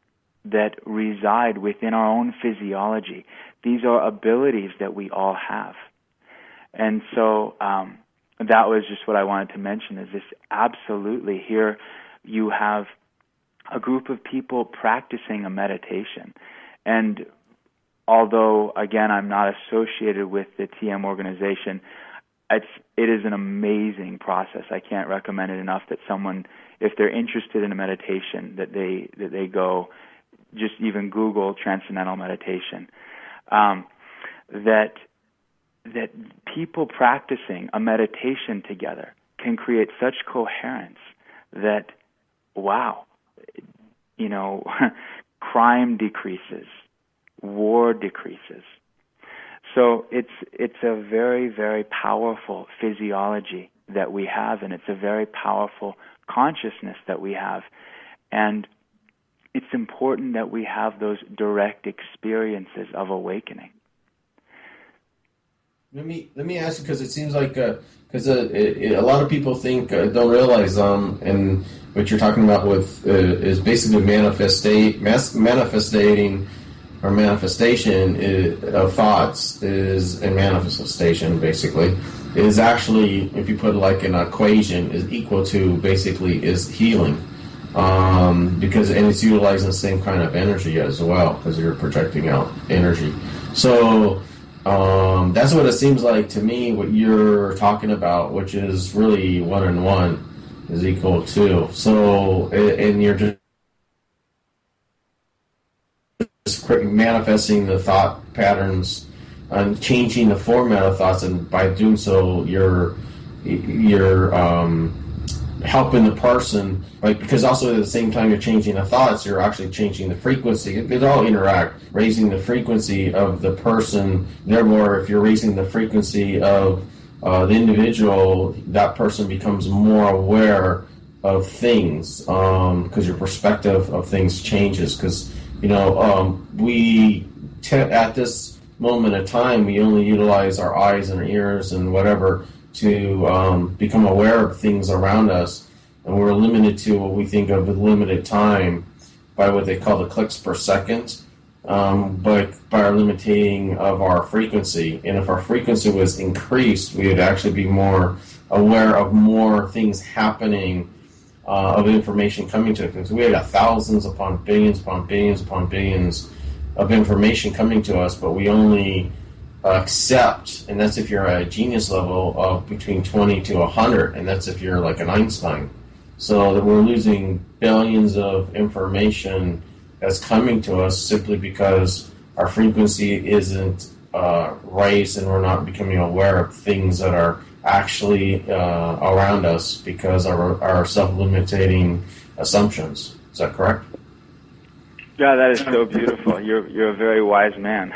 that reside within our own physiology. These are abilities that we all have. And so um, that was just what I wanted to mention, is this absolutely here you have a group of people practicing a meditation. And although, again, I'm not associated with the T M organization, it's, it is an amazing process. I can't recommend it enough that someone, if they're interested in a meditation, that they that they go, just even Google Transcendental Meditation. Um, that that people practicing a meditation together can create such coherence that, wow, you know, crime decreases, war decreases. So it's it's a very, very powerful physiology that we have, and it's a very powerful consciousness that we have. And it's important that we have those direct experiences of awakening. Let me let me ask you, because it seems like because uh, uh, it, it, a lot of people think uh, don't realize um and what you're talking about with uh, is basically manifestate mas- manifestating or manifestation is, of thoughts is a manifestation basically is actually, if you put it like an equation, is equal to basically is healing. Um, because and it's utilizing the same kind of energy as well, because you're projecting out energy. So um, that's what it seems like to me. What you're talking about, which is really one and one is equal to. So and you're just manifesting the thought patterns and changing the format of thoughts, and by doing so, you're you're um, helping the person, right? Because also at the same time you're changing the thoughts, you're actually changing the frequency. They all interact, raising the frequency of the person. Therefore, if you're raising the frequency of uh, the individual, that person becomes more aware of things, because um, your perspective of things changes. Because you know, um, we te- at this moment of time, we only utilize our eyes and our ears and whatever to um, become aware of things around us, and we're limited to what we think of as limited time by what they call the clicks per second, um, but by our limiting of our frequency. And if our frequency was increased, we would actually be more aware of more things happening, uh, of information coming to us. Because we have thousands upon billions upon billions upon billions of information coming to us, but we only accept, and that's if you're at a genius level of between twenty to one hundred, and that's if you're like an Einstein. So that we're losing billions of information that's coming to us simply because our frequency isn't uh, raised, and we're not becoming aware of things that are actually uh, around us because of our, our self-limiting assumptions. Is that correct? Yeah, that is so beautiful. You're you're a very wise man.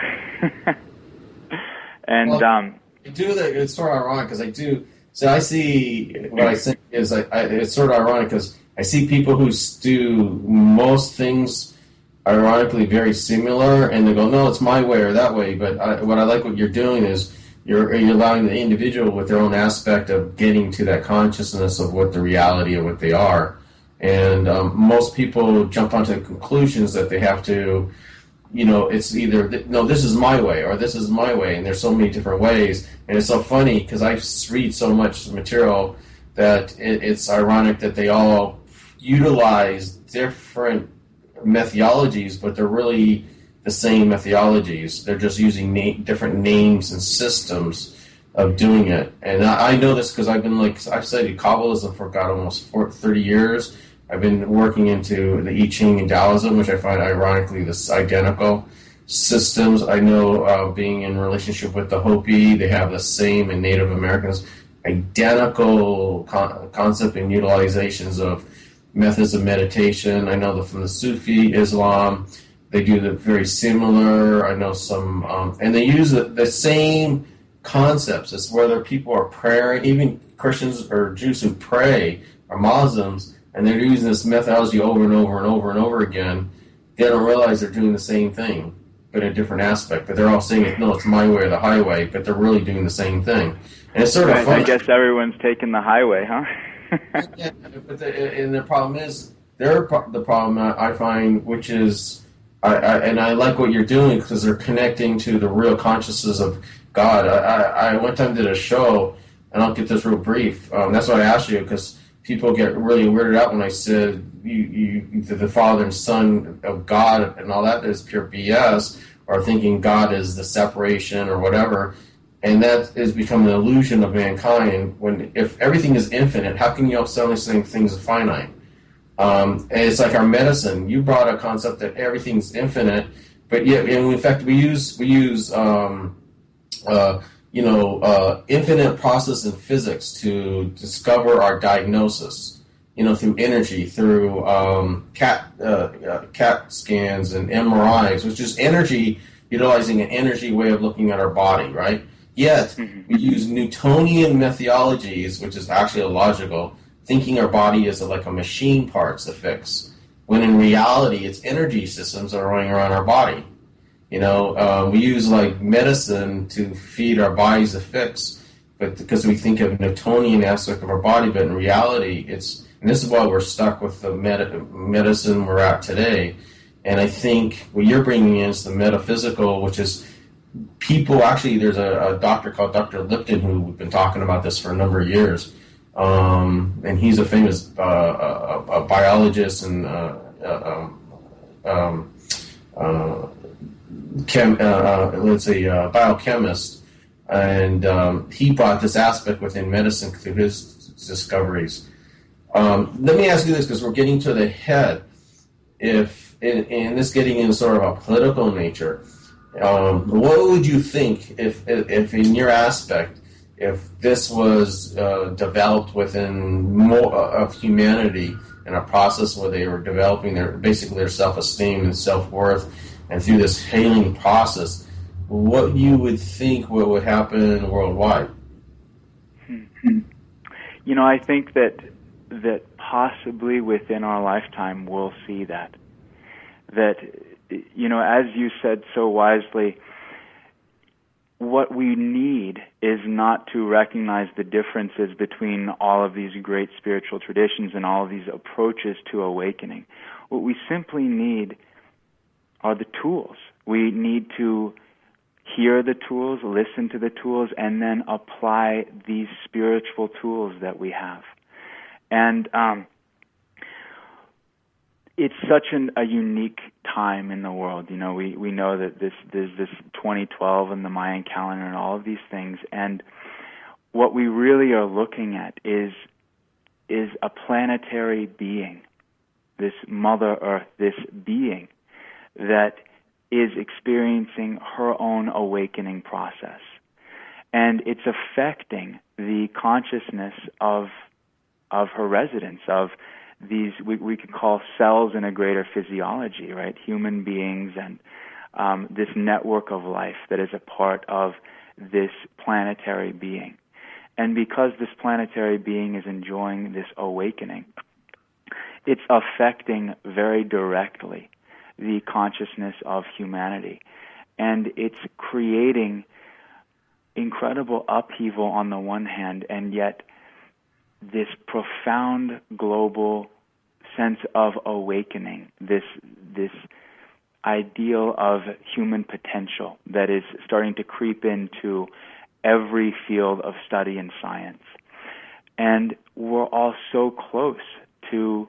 And well, um, I do that. It's sort of ironic because I do. So I see what I think is I, I, it's sort of ironic because I see people who do most things ironically very similar, and they go, "No, it's my way or that way." But I, what I like what you're doing is you're you're allowing the individual with their own aspect of getting to that consciousness of what the reality of what they are. And um, most people jump onto conclusions that they have to. You know, it's either, no, this is my way, or this is my way, and there's so many different ways. And it's so funny, because I read so much material that it, it's ironic that they all utilize different methodologies, but they're really the same methodologies. They're just using na- different names and systems of doing it. And I, I know this because I've been like, I've studied Kabbalism for, God, almost thirty years. I've been working into the I Ching and Taoism, which I find ironically this identical systems. I know uh, being in relationship with the Hopi, they have the same in Native Americans, identical con- concept and utilizations of methods of meditation. I know that from the Sufi Islam, they do the very similar. I know some, um, and they use the, the same concepts. It's whether people are praying, even Christians or Jews who pray, or Muslims, and they're using this methodology over and over and over and over again. They don't realize they're doing the same thing, but a different aspect. But they're all saying, it, no, it's my way or the highway, but they're really doing the same thing. And it's sort of right, fun. I guess everyone's taking the highway, huh? Yeah, but the, and the problem is, their the problem I find, which is I, I, and I like what you're doing because they're connecting to the real consciousness of God. I, I, I one time did a show, and I'll get this real brief. Um, that's why I asked you, because people get really weirded out when I said you, you, the Father and Son of God and all that is pure B S, or thinking God is the separation or whatever. And that is become an illusion of mankind. When if everything is infinite, how can you suddenly say things are finite? Um, and it's like our medicine. You brought a concept that everything's infinite, but yet, and in fact, we use we use um, uh, you know uh, infinite process in physics to discover our diagnosis. You know, through energy, through um, CAT uh, uh, CAT scans and M R Is, which is energy utilizing an energy way of looking at our body, right? Yet we use Newtonian methodologies, which is actually illogical, thinking our body is like a machine parts to fix, when in reality it's energy systems that are running around our body. You know, uh, we use like medicine to feed our bodies to fix, but because we think of Newtonian aspect of our body, but in reality it's, and this is why we're stuck with the med- medicine we're at today. And I think what you're bringing in is the metaphysical, which is people, actually there's a, a doctor called Doctor Lipton who we've been talking about this for a number of years. Um, and he's a famous uh, a, a biologist and uh, uh, um, uh, chem, uh, let's say uh, biochemist, and um, he brought this aspect within medicine through his discoveries. Um, let me ask you this, because we're getting to the head. If and, and this getting in sort of a political nature, um, what would you think if, if in your aspect, if this was uh, developed within more of humanity in a process where they were developing their basically their self-esteem and self-worth, and through this healing process, what you would think what would happen worldwide? You know, I think that that possibly within our lifetime we'll see that. That, you know, as you said so wisely, what we need is not to recognize the differences between all of these great spiritual traditions and all of these approaches to awakening. What we simply need are the tools. We need to hear the tools, listen to the tools, and then apply these spiritual tools that we have. And um, it's such an, a unique time in the world. You know, we, we know that this there's this twenty twelve and the Mayan calendar and all of these things. And what we really are looking at is is a planetary being, this Mother Earth, this being that is experiencing her own awakening process. And it's affecting the consciousness of of her residents, of these, we, we could call cells in a greater physiology, right? Human beings and um, this network of life that is a part of this planetary being. And because this planetary being is enjoying this awakening, it's affecting very directly the consciousness of humanity. And it's creating incredible upheaval on the one hand, and yet this profound global sense of awakening, this this ideal of human potential that is starting to creep into every field of study and science. And we're all so close to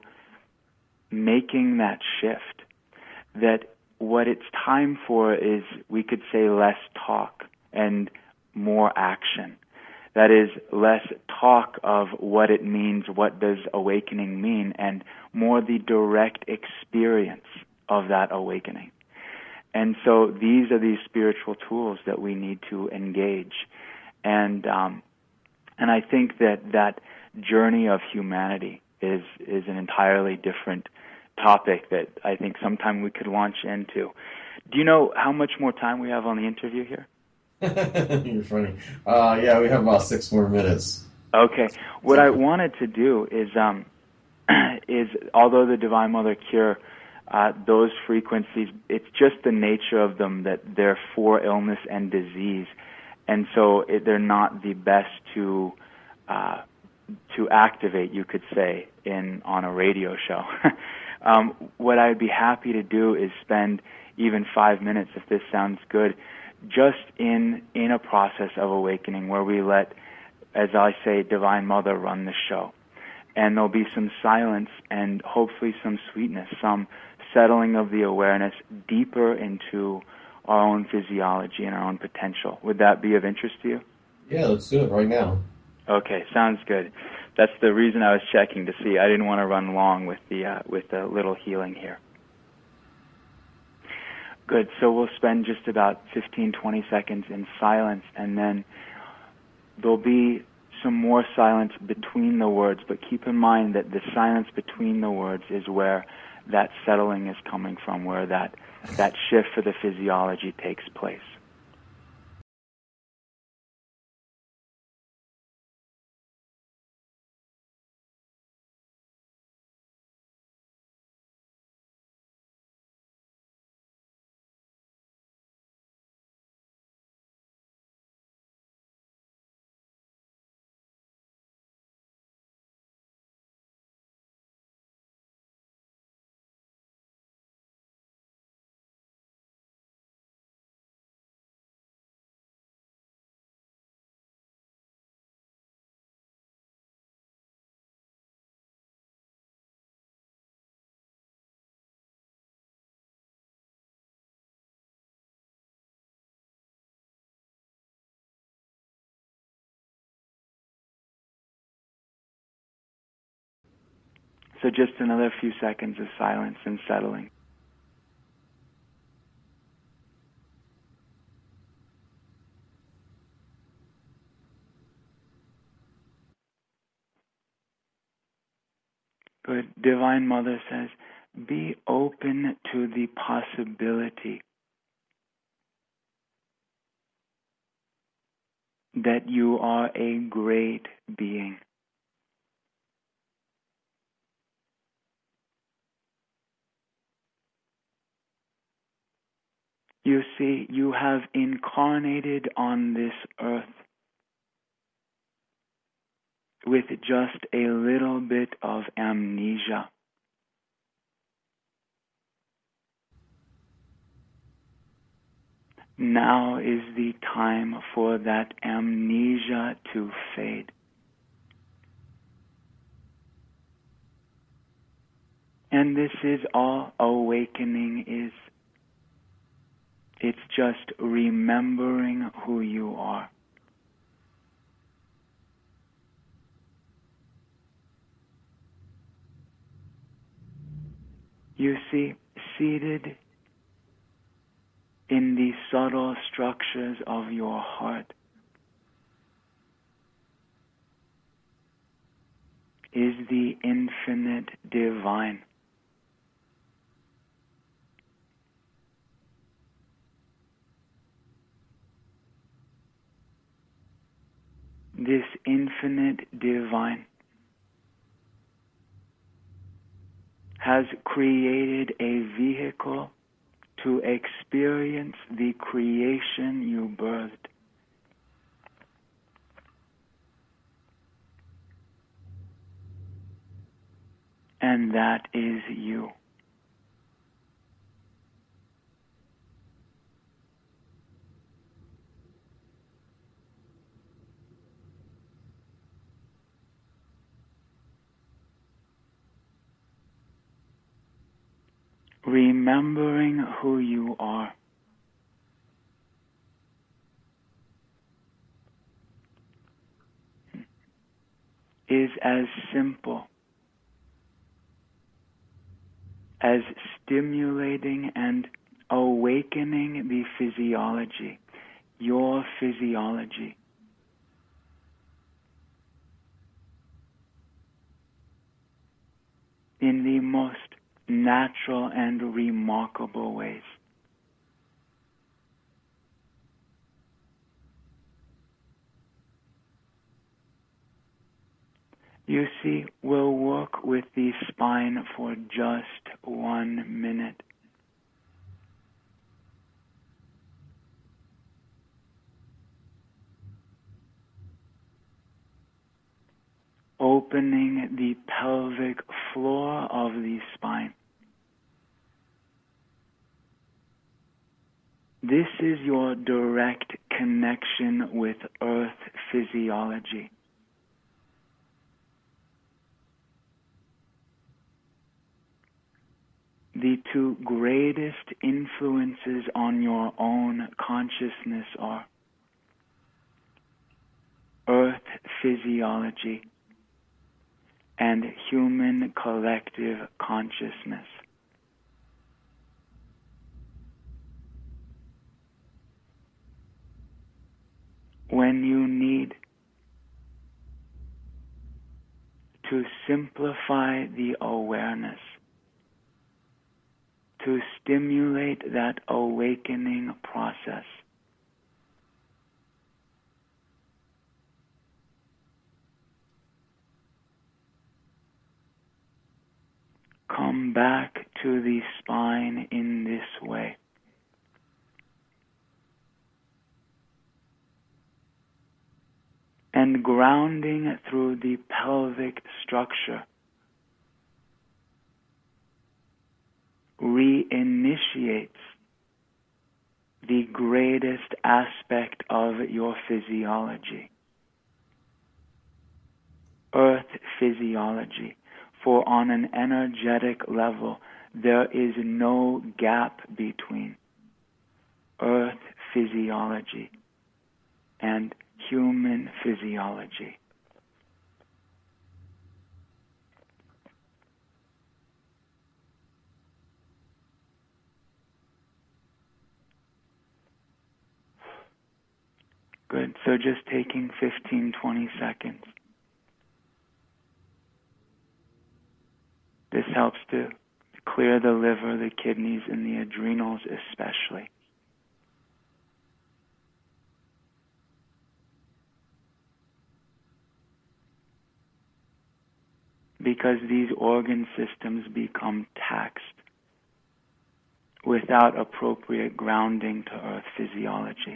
making that shift that what it's time for is, we could say, less talk and more action. That is, less talk of what it means, what does awakening mean, and more the direct experience of that awakening. And so these are these spiritual tools that we need to engage. And um, and I think that that journey of humanity is is an entirely different topic that I think sometime we could launch into. Do you know how much more time we have on the interview here? You're funny. Uh, yeah, we have about six more minutes. Okay. What I wanted to do is, um, is although the Divine Mother Cure, uh, those frequencies, it's just the nature of them that they're for illness and disease, and so it, they're not the best to uh, to activate, you could say, in on a radio show. Um, what I'd be happy to do is spend even five minutes, if this sounds good, just in in a process of awakening where we let, as I say, Divine Mother run the show. And there'll be some silence and hopefully some sweetness, some settling of the awareness deeper into our own physiology and our own potential. Would that be of interest to you? Yeah, let's do it right now. Okay, sounds good. That's the reason I was checking to see. I didn't want to run long with the uh, with the little healing here. Good. So we'll spend just about fifteen, twenty seconds in silence, and then there'll be some more silence between the words, but keep in mind that the silence between the words is where that settling is coming from, where that, that shift for the physiology takes place. So just another few seconds of silence and settling. Good. Divine Mother says, be open to the possibility that you are a great being. You see, you have incarnated on this earth with just a little bit of amnesia. Now is the time for that amnesia to fade. And this is all awakening is. It's just remembering who you are. You see, seated in the subtle structures of your heart is the infinite divine. This infinite divine has created a vehicle to experience the creation you birthed. And that is you. Remembering who you are is as simple as stimulating and awakening the physiology, your physiology. In the most natural and remarkable ways. You see, we'll work with the spine for just one minute. Opening the pelvic floor of the spine. This is your direct connection with earth physiology. The two greatest influences on your own consciousness are earth physiology and human collective consciousness. When you need to simplify the awareness, to stimulate that awakening process, come back to the spine in this way. And grounding through the pelvic structure reinitiates the greatest aspect of your physiology, earth physiology. For on an energetic level, there is no gap between earth physiology and human physiology. Good. So just taking fifteen, twenty seconds. This helps to clear the liver, the kidneys, and the adrenals especially. Because these organ systems become taxed without appropriate grounding to earth physiology.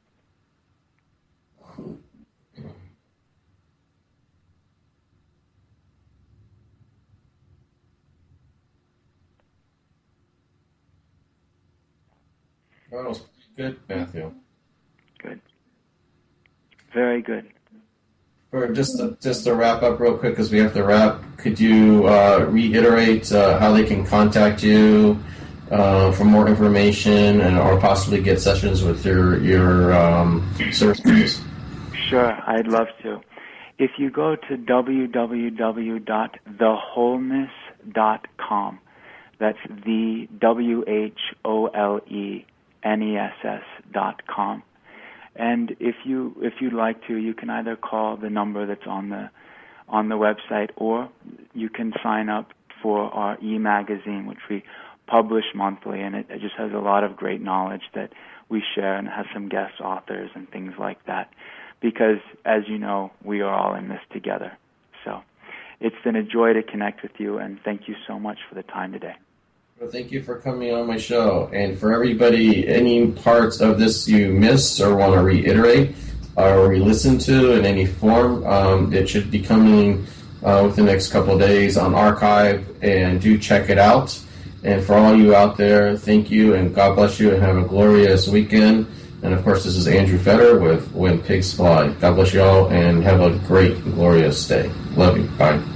That was good, Matthew. Good. Very good. Or just to, just to wrap up real quick, because we have to wrap, could you uh, reiterate uh, how they can contact you uh, for more information and or possibly get sessions with your, your um, services? Sure, I'd love to. If you go to w w w dot the wholeness dot com, that's the W H O L E N E S S dot com. And if you if you'd like to, you can either call the number that's on the on the website, or you can sign up for our e-magazine, which we publish monthly, and it, it just has a lot of great knowledge that we share, and it has some guest authors and things like that. Because, as you know, we are all in this together. So it's been a joy to connect with you, and thank you so much for the time today. Well, thank you for coming on my show. And for everybody, any parts of this you missed or want to reiterate or re-listen to in any form, um, it should be coming uh, within the next couple of days on archive, and do check it out. And for all you out there, thank you, and God bless you, and have a glorious weekend. And, of course, this is Andrew Fetter with When Pigs Fly. God bless you all, and have a great, glorious day. Love you. Bye.